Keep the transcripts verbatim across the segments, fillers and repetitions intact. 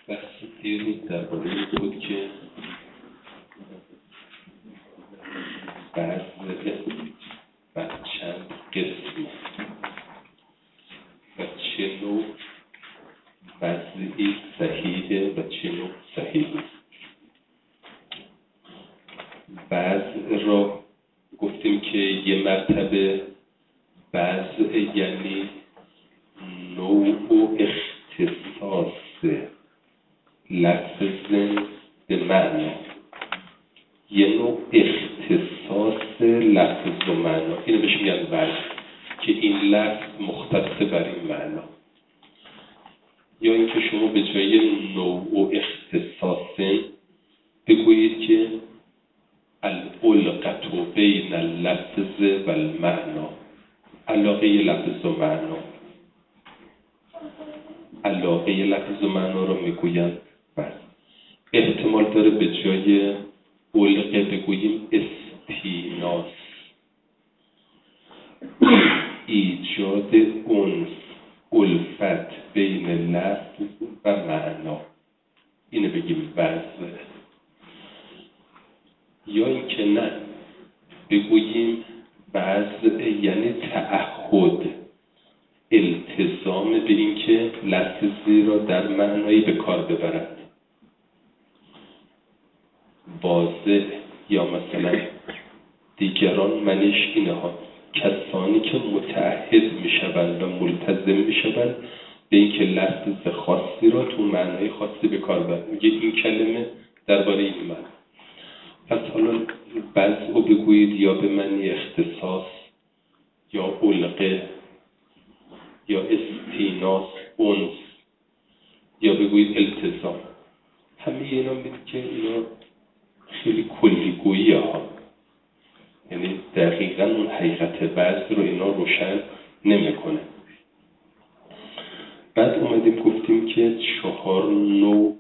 بحث دیروز درباره این بود که وضع و چند قسم و چه نوع وضعی صحیحه و چه نوع صحیح نیست. وضع را گفتیم که یه مرتبه وضع یعنی نوع و اختصاص لفظ به معنی، یه نوع اختصاص لفظ و معنا، اینو بهش میگن وضع، که این لفظ مختص بر این معنا. یا اینکه شما به جای نوع و اختصاص بگویید که الالقة بین اللفظ و المعنا، علاقه لفظ و معنا. علاقه لفظ و معنا رو میگویند بس. احتمال داره به جای علقه بگوییم استیناس، ایجاد انس، الفت بین لفظ و معنا، اینو بگیم وضع. یا اینکه نه، بگوییم وضع یعنی تعهد، التزام به این که لفظی را در معنایی به کار ببرد. واضح یا مثلا دیگران منش اینه ها، کسانی که متعهد می شوند و ملتزم می شوند به این که لفظ خاصی را تو معنای خاصی به کار ببرد. میگه این کلمه درباره این معنی. پس حالا وضع رو بگویید یا به معنی اختصاص یا علقه یا استیناس، انس، یا بگویید التزام. همه اینا میگه که اینا خیلی کلیگویی ها، یعنی دقیقا اون حقیقت وضع رو اینا روشن نمیکنه. بعد اومدیم گفتیم که چهار نوع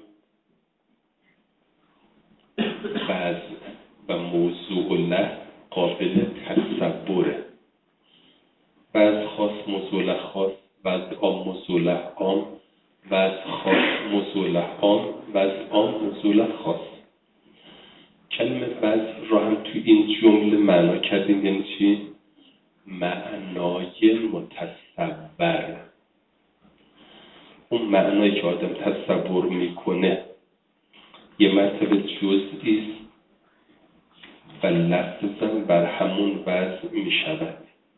وضع و موضوع له قابل تصوره. وضع خاص، موضوع له خاص، وضع عام، موضوع له عام، وضع خاص، موضوع له عام، وضع عام، موضوع له خاص. کلمه وضع را هم تو این جمله معنا کردیم، یعنی چی؟ معنای متصور. اون معنایی که آدم تصور میکنه یه مرتبه جزئی است و لفظاً بر همون وضع میشود،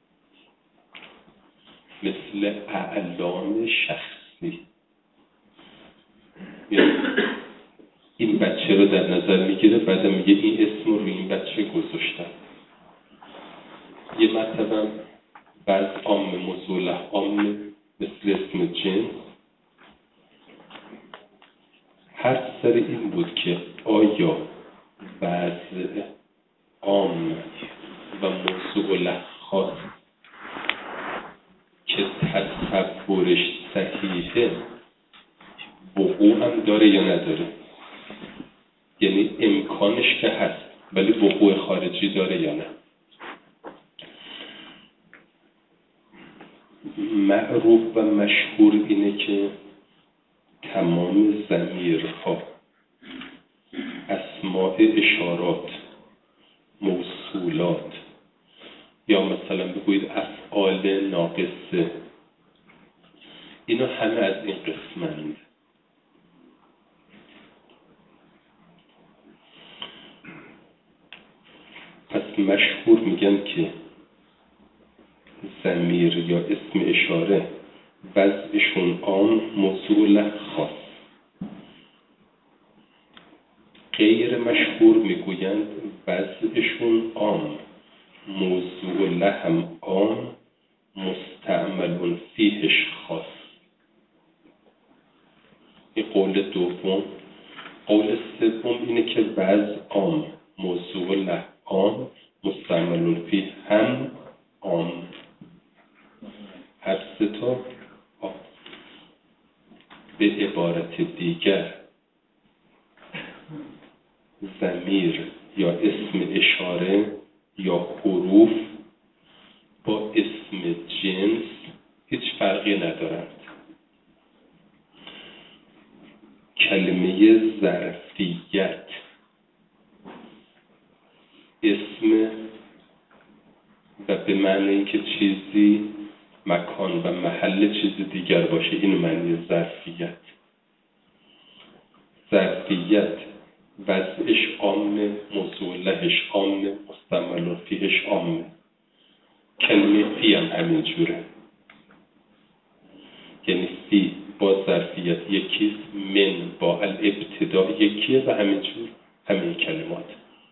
مثل اعلام شخصی. این بچه رو در نظر میگیره، بعد میگه این اسم رو این بچه گذاشتم. یه مرتبه وضع عام، موضوع له عام، مثل اسم جنس. هر سر این بود که آیا وضع عام و موضوع له خاص که تصورش صحیحه وقوع هم داره یا نداره، یعنی امکانش که هست ولی وقوع خارجی داره یا نه. معروف و مشهور اینه که تمام ضمیرها، اسماء اشارات، موصولات، یا مثلا بگویید افعال ناقصه، اینا همه از این قسمند. پس مشهور میگن که ضمیر یا اسم اشاره وضعشون عام، موضوع له خاص. غیر مشهور میگویند وضعشون عام، موضوع له هم عام، مستعمل فیهش خاص. این قول دوم. قول سوم اینه که وضع عام، موضوع له عام، مستعمل فیه هم عام. هر سه تا عام. به عبارت دیگر ضمیر یا اسم اشاره یا حروف با اسم جنس هیچ فرقی ندارند. کلمه ظرفیت اسم و به معنی اینکه چیزی مکان و محل چیز دیگر باشه، این معنی ظرفیت. ظرفیت وضعش عامه، موضوع لهش عامه، مستعمل فیهش عامه. کلمه فی هم همین جوره، یعنی فی با ظرفیت یکیست، من با الابتدا یکیه و همینجور همین کلمات.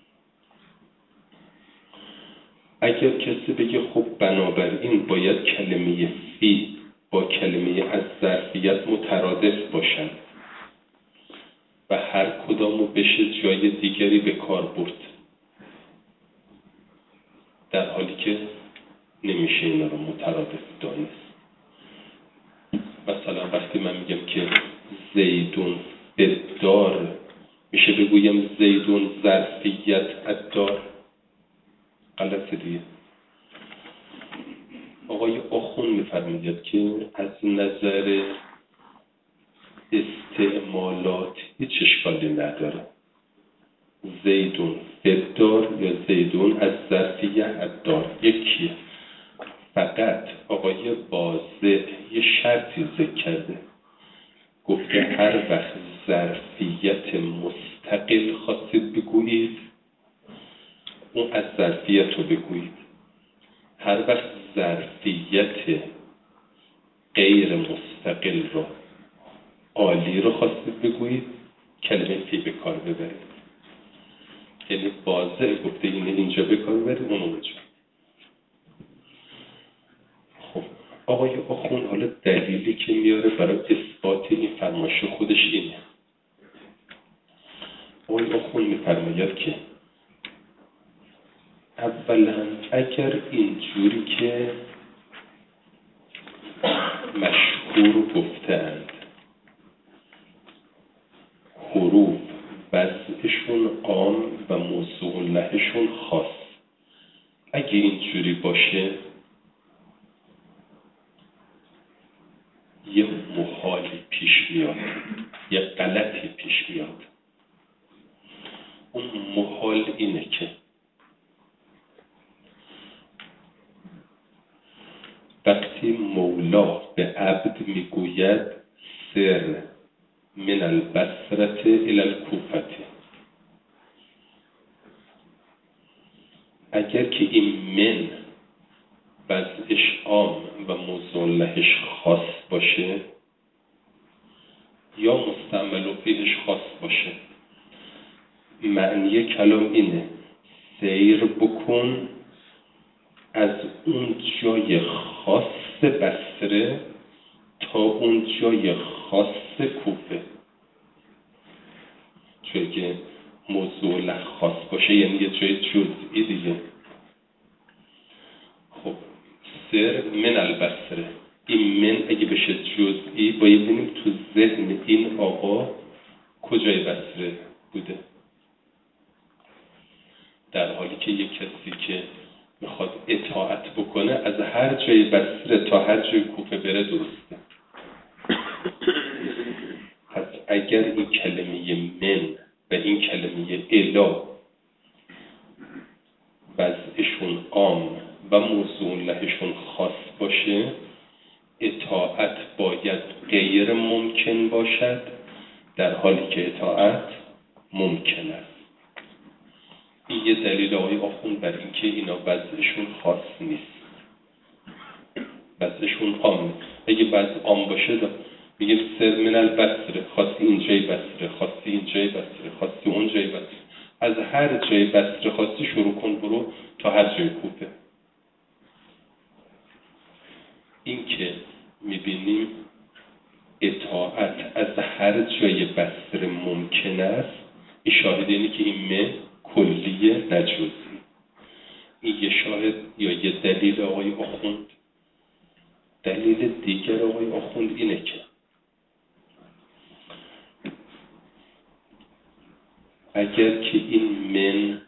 اگر کسی بگه خب بنابراین باید کلمه فی با کلمه از ظرفیت مترادف باشن و هر کدامو بشه جای دیگری به کار برد، در حالی که نمیشه اینا رو مترادف دانست. مثلا وقتی من میگم که زیدون بدار، میشه بگویم زیدون ظرفیت الدار؟ غلطه دیگه. آقای آخون میفرماید که از نظر استعمالات هیچ اشکالی نداره، زیدون بدار یا زیدون از ظرفیت الدار یکیه. فقط آقای واضح یه شرطی ذکر کرده، گفته هر وقت ظرفیت مستقل خواستید بگویید اون از ظرفیت رو بگویید، هر وقت ظرفیت غیر مستقل رو عالی رو خواستید بگویید کلمه فی به کار ببرید. یعنی واضح گفته اینه اینجا به کار ببرید اون اونجا. خب آقای آخون حالا دلیلی که میاره برای اثبات این فرمایش خودش اینه. آقای آخون میفرماید که اولا اگر اینجوری که مشهور گفتند حروف وضعشون عام و موضوع لهشون خاص، اگه اینجوری باشه یه محالی پیش میاد، یه غلطی پیش میاد. اون محال اینه که وقتی مولا به عبد میگوید سر من البصرة الى الکوفة، اگر که این من وضعش عام و موضوع لهش خاص باشه یا مستعمل و فیهش خاص باشه، معنی کلام اینه سیر بکن از اون جای خاص بصره تا اون جای خاص کوفه. چون که موضوع له خاص باشه یعنی یه جای جزئی دیگه. خب سر من البصره، این من اگه بشه جزئی باید ببینیم تو ذهن این آقا کجای بصره بوده، در حالی که یک کسی که میخواد اطاعت بکنه از هر جای بصره تا هر جای کوفه بره درسته. پس اگر این کلمه من و این کلمه الا وضعشون عام و موضوع لهشون خاص باشه، اطاعت باید غیر ممکن باشد در حالی که اطاعت ممکن است. این یه دلیل آقای آخوند بر این که اینا وضعشون خاص نیست، وضعشون عام. اگه وضع عام باشه میگیم سر من البصره، خواستی اینجای بصره، خواستی اینجای بصره، خواستی اونجای بصره، از هر جای بصره خواستی شروع کن برو تا هر جای کوفه. این که میبینیم اطاعت از هر جای بصره ممکن است، این شاهد اینه که این من کلیه نجوزی. این یه شاهد یا یه دلیل آقای آخوند. دلیل دیگر آقای آخوند اینه که اگر که این من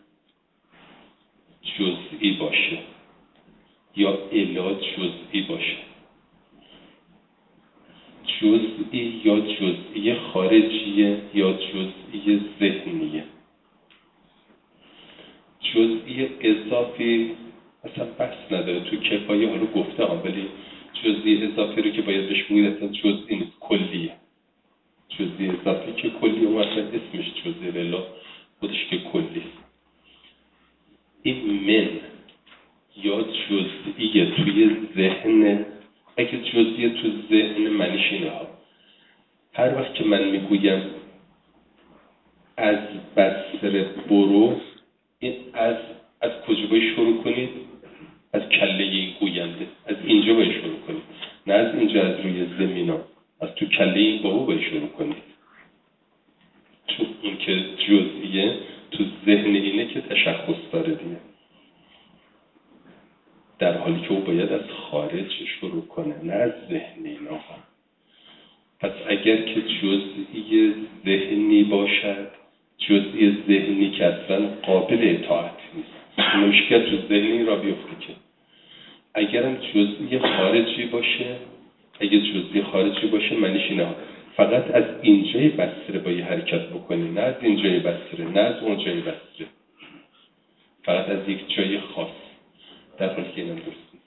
جزئی باشه یا الا جزئی باشه، جزئی یا جزئی خارجیه یا جزئی ذهنیه. جزئی اضافی اصلا بحث نداره، تو کفایه حالا گفته هم، ولی جزئی اضافی رو که باید بهش بگید اصلا جزئی نیست، کلیه. جزئی اضافی که کلیه، اون اصلا اسمش جزئی لله خودش که کلیه. این من یا جزئی توی ذهن، اگه جزئی تو ذهن منیش اینه ها، هر وقت که من میگویم از بصره برو، این از از کجا باید شروع کنید؟ از کله این گوینده، از اینجا باید شروع کنید، نه از اینجا از روی زمینا، از تو کله این بابا باید شروع کنید. چون اون که جزئیه تو ذهن اینه که تشخص داره دیگه، در حالی که او باید از خارج شروع کنه، نه از ذهن اینا. پس اگر که جزئی ذهنی باشد، جزئی ذهنی که اصلا قابل اطاعت نیست، نمیشه که تو ذهنی را بیفته که. اگرم جزئی خارجی باشه، اگه جزئی خارجی باشه معنیش اینه فقط از اینجای بصره باید حرکت بکنی، نه از اینجای بصره، نه از اونجای بصره، فقط از یک جای خاص، در حالی که اینم درست نیست.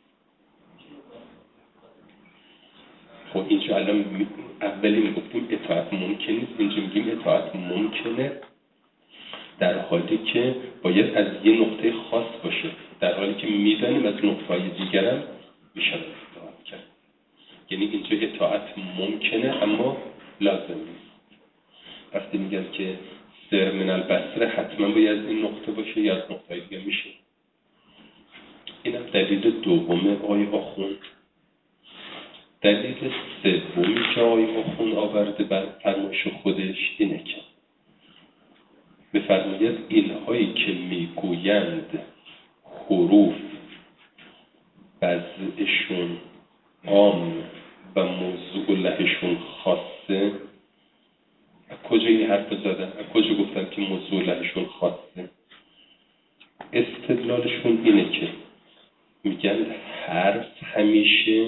خب اینجا الان اولی میگفتیم اطاعت ممکن نیست، اینجا میگیم اطاعت ممکنه در حالی که باید از یه نقطه خاص باشه، در حالی که میدانیم از نقطه‌های دیگرم میشه اطاعت کرد. یعنی اینجا اطاعت ممکنه اما لازم نیست. وقتی میگن که سر من البصره حتما باید از این نقطه باشه یا از نقطه‌های دیگه میشه. اینم دلیل دومه آقای آخوند. دلیل سومی که آقای آخوند آورده بر فرمایش خودش اینه که بفرماید اینهایی که میگویند حروف وضعشون عام و موضوع لهشون خاصه، از کجا این حرف زدن؟ از کجا گفتن که موضوع لهشون خاصه؟ استدلالشون اینه که میگن حرف همیشه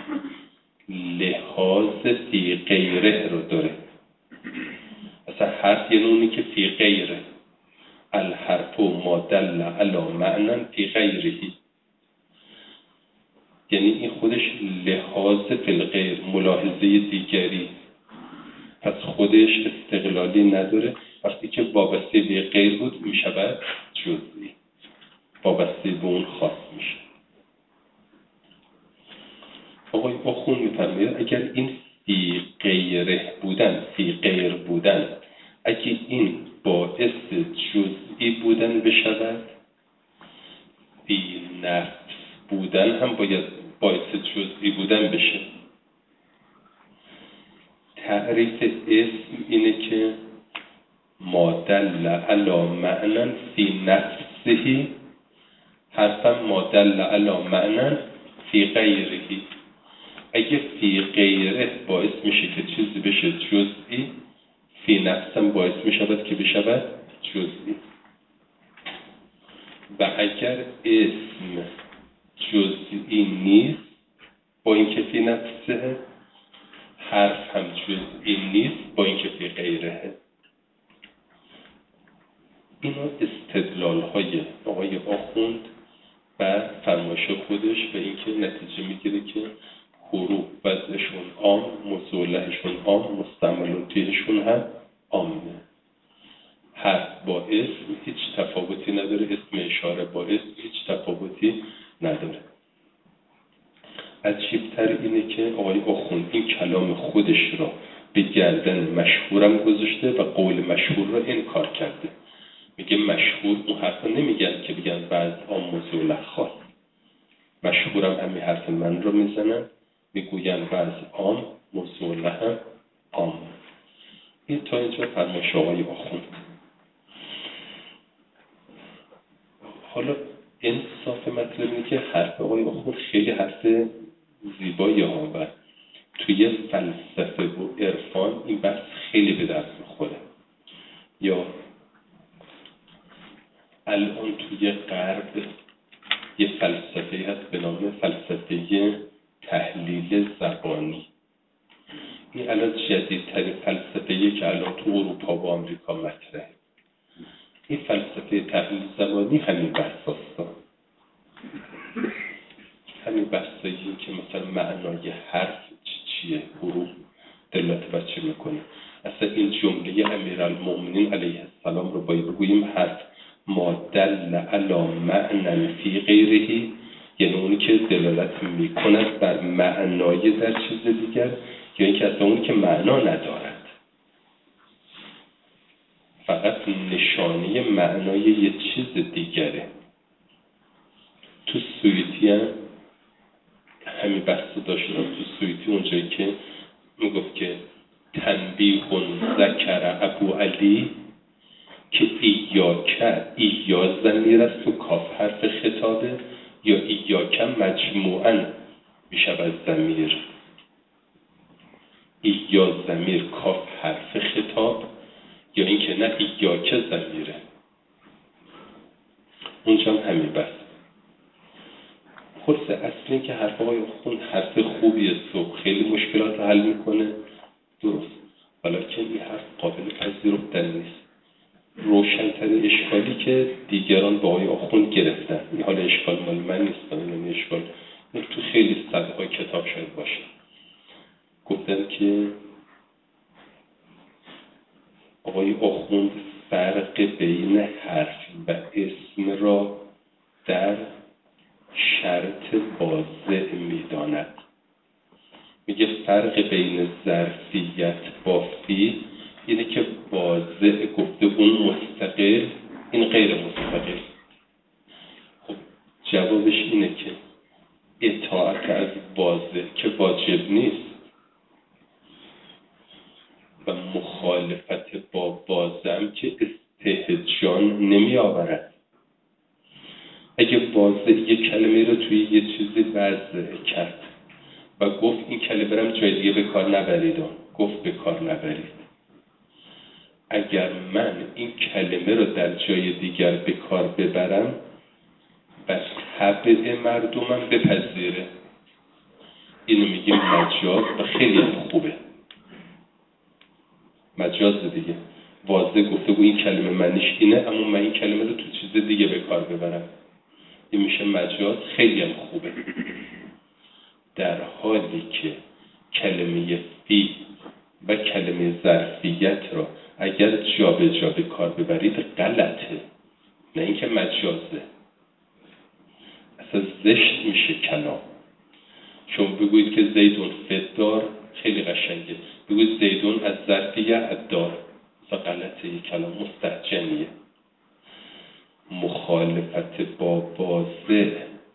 لحاظ فی غیره رو داره. اصلا حرف یه نونی که فی غیره، الحرف ما دل علی معنی فی غیرهی، یعنی این خودش لحاظ فی الغیر، ملاحظه دیگری، پس خودش استقلالی نداره. وقتی که وابسته به غیر بود میشود جزئی، وابسته به اون خاص میشه. آقای آخوند میفرماید اگر این فی غیره بودن، فی غیر بودن، اگه این باعث جزئی بودن بشود، فی نفس بودن هم باید باعث جزئی بودن بشه. تعریف اسم اینه که ما دل علی معنی فی نفسه، حرفا ما دل علی معنی فی غیره. اگه فی غیره باعث میشه که چیزی بشه جزئی، فی نفسم باعث میشود که بشود جزئی. و اگر اسم جزئی نیست با اینکه فی نفسه، حرف هم جزئی نیست با اینکه فی غیره. اینا استدلال های آقای آخوند و فرمایش خودش و اینکه نتیجه میگیره که حروف وضعشون عام، موضوع لهشون عام، مستعمل فیهشون هم عامه. حرف با اسم هیچ تفاوتی نداره، اسم اشاره با اسم هیچ تفاوتی نداره. عجیب‌تر اینه که آقای آخوند این کلام خودش را به گردن مشهورم گذاشته و قول مشهور را انکار کرده. میگه مشهور اون حرفا نمیگن که بگن بعض عام موضوع له خاص، مشهورم همین حرف من رو میزنن، میگوین بعض عام موضوع له هم عام. این تا اینجا فرمایش آقای آخوند. حالا انصاف مطلب اینه که حرف آقای آخوند خیلی حرف زیبایی ها و توی فلسفه و عرفان این بحث خیلی به دست میخوره. یا الان توی غرب یه فلسفه هست به نام فلسفه تحلیل زبانی. این الان جدیدترین فلسفه‌ایه که الان تو اروپا و آمریکا مطرحه. این فلسفه تحلیل زمانی همین بحثاست. همین بحثایی که مثلا معنای حرف چیه، حروف دلالت بر چه میکنه. اصلا این جمله امیرالمؤمنین علیه السلام رو باید بگوییم حرف ما دل علی معنی فی غیره، یعنی اونی که دلالت میکند بر معنای در چیز دیگر، یا اینکه اصلا اونی که معنا ندارد، فقط نشانه معنای یه چیز دیگره. تو سویتی هم همین بحث داشتم. تو سویتی اونجایی که میگفت که تنبیه ذکر ابو علی که ایاکه ایا ضمیر است و کاف حرف خطابه، یا ایاکه مجموعاً میشود ضمیر. ایا ضمیر کاف حرف خطاب، یا اینکه نه ایاکه ضمیره. اونجا هم همین بحث. خلاصه اصلی که حرف آقای خون حرف خوبیه و خیلی مشکلات حل میکنه، درست، ولیکن این حرف قابل پذیرفتن نیست. روشن‌ترین اشکالی که دیگران با آقای آخوند گرفتن، این حال اشکال مال من نیست، این اشکال تو خیلی صدها کتاب شاید باشه، گفتن که آقای آخوند فرق بین حرف و اسم را در شرط واضح می‌داند. میگه فرق بین ظرفیت با فی اینه که واضح گفته اون مستقل، این غیر مستقل. خب جوابش اینه که اطاعت از واضح که واجب نیست و مخالفت با واضح که استهجان نمی آورد. اگه واضح یک کلمه رو توی یه چیزی وضع کرد و گفت این کلمه برم جای دیگه به کار نبرید، گفت به کار نبرید. اگر من این کلمه رو در جای دیگر به کار ببرم و طبع مردمم بپذیره، اینو میگیم مجاز و خیلی خوبه. مجاز دیگه واضح گفته گو این کلمه معنیش اینه، اما من این کلمه رو تو چیز دیگه به کار ببرم، این میشه مجاز، خیلی هم خوبه. در حالی که کلمه فی و کلمه ظرفیت را اگر جا به جا به کار ببرید غلطه، نه اینکه مجازه. اصلا زشت میشه کلام. شما بگویید که زیدون فدار، خیلی قشنگه، بگویید زیدون از ظرفیت دار، اصلا غلطه، یک کلام مستهجنیه. مخالفت با واضح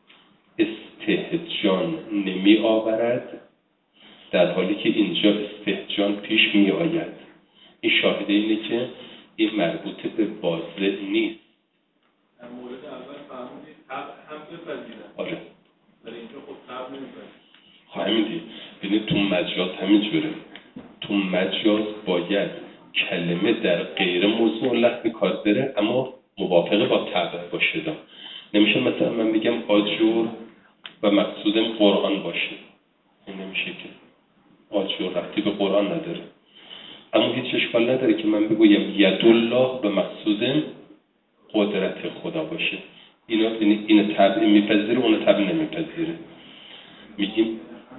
استهجان نمی آورد، در حالی که اینجا استهجان پیش می آید. این شاهده اینه که این مربوط به واضح نیست. در مورد اول فهمونید هم بپذیرن. آره. در اینجا خب طب نمیپذیرن. همین دیگه. ببینید تو مجاز همین جوره. تو مجاز باید کلمه در غیر موضوع لحظه کار بره، اما موافقه با طبع باشه. دا. نمیشه مثلا من بگم آجور و مقصودم قرآن باشه. این نمیشه که آجور ربطی به قرآن نداره. اما هیچ اشکال نداره که من بگویم یدالله به مقصودم قدرت خدا باشه. اینا این طبع میپذیره، اون طبع نمیپذیره. میگیم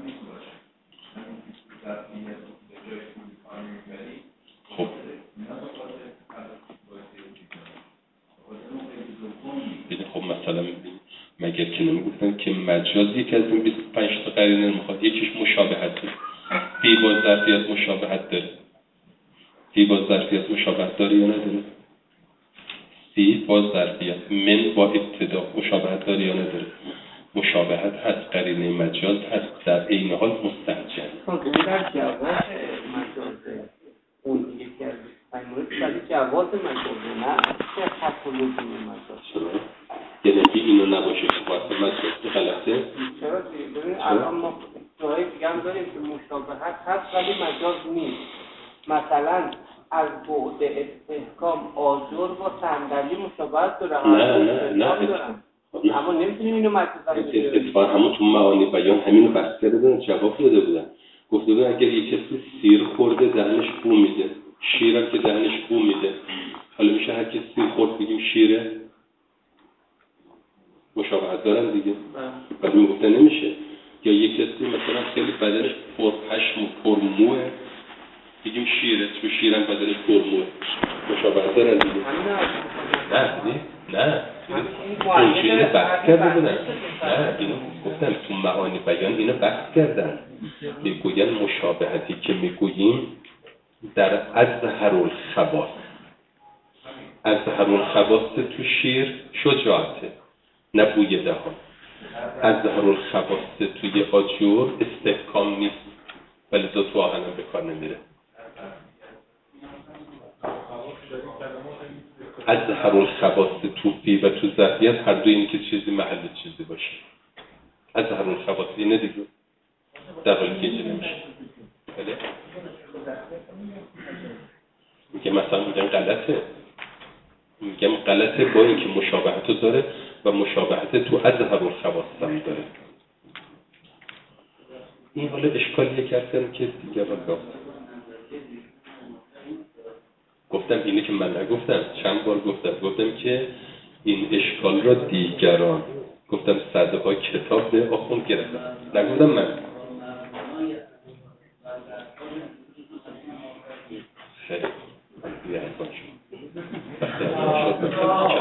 خب ببین خب مثلا مگر که نمیگفتن که مجاز یکی از این بیست و پنج تا قرینه میخواد، یکیش مشابهت داره. فی با ظرفیت مشابهت داره. فی با ظرفیت مشابهت داره یا نداره؟ فی با ظرفیت، من با ابتدا مشابهت داره یا نداره؟ مشابهت هست، قرینه مجاز هست، در این حال مستهجن. خب در جواز مجازه اون یکی از مورد ولی جواز مجازه نه چه خط و لزوم مجاز چرا؟ یعنی که اینو نباشه که واسه مجاز غلطه؟ چرا دیگه؟ ببین الان ما جای دیگه هم داریم که مشابهت هست ولی مجاز نیست. مثلا از بعد استحکام آجر با صندلی مشابهت داره. نه نه نه دارن. اما نمیتونیم اینو مجاز بگیریم. اتفاقا همون تو معانی بیان همینو بسته دادن، جواب داده بودن. گفته بود اگر یک کسی سیر خورده دهنش بو میده، شیرم که دهنش بو میده، حالا میشه هر کسی سیر خورد بگیم شیره؟ مشابهت دارن دیگه. ولی میگفتن نمیشه. یا یک کسی مثلا خیلی بدنش پرپشم و پرموه بگیم شیره، چون شیرم بدنش پرموه. مشابهت دارن دیگه. نه دیگه نه اون چیزی بحث کرده بودن. نه اینو گفتن تو معانی بیان اینو بحث کردن. میگوین مشابهتی که میگوییم در اظهر الخواص، اظهر الخواص تو شیر شجاعته نه بوی دهان، اظهر الخواص توی آجور استحکام نیست ولی دو تو آهنم به کار نمیره. اظهر الخواص توفی و تو ظرفیت هر دو این که چیزی محل چیزی باشه. اظهر الخواص اینه دیگه در حالی که اینجا نمیشه. میگه مثلا میگن غلطه، میگم غلطه با اینکه مشابهتو داره و مشابهت تو اظهر الخواص هم داره. این حالا اشکالیه کردن که دیگه را گفتم گفتم اینه که من نگفتم، چند بار گفتم گفتم که این اشکال را دیگران گفتم صدها کتاب به آخوند گرفتم، نگفتم من. خیلی دیگه ارکان شد وقتی ارکان شد